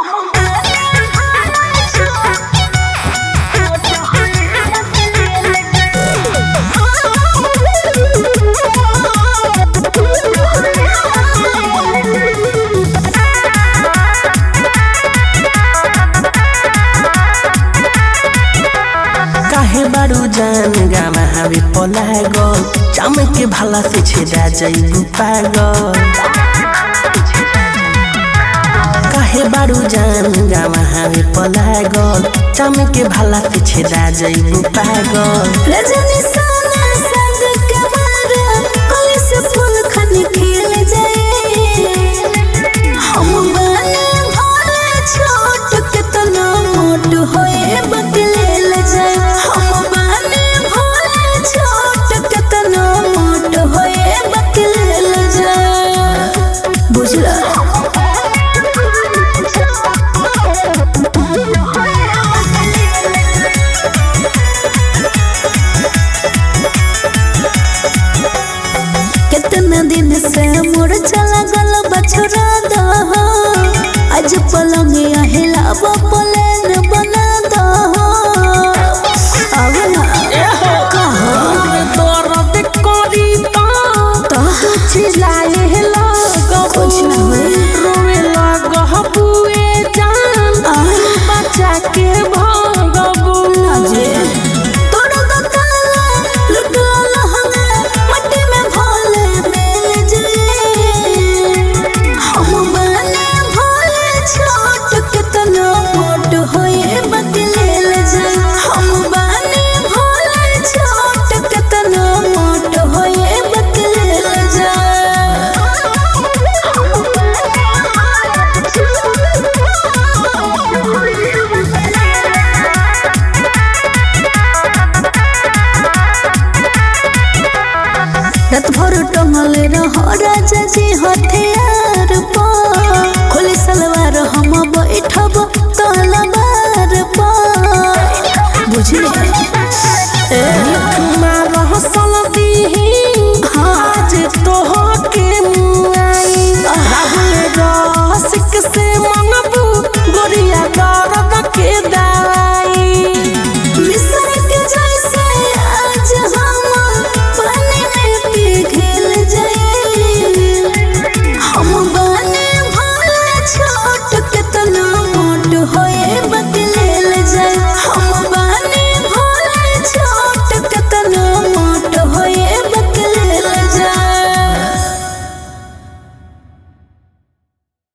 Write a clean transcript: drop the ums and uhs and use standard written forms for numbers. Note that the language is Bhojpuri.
बारू जान गामा हावी पलागल चाम के भाला से छेदा जाइबू पागल काहे बारू जान गामा हावी पलागल चाम के भाला से छेदा जाइबू पागल रजनी सोना संग के मारा कोई से फूल खन खेल जाए हम बने भोले छोट के तना मोट होए बकलेल जाए कितना दिन से मोर चला गल बछड़ा दो आज पलंग हिलाबो पले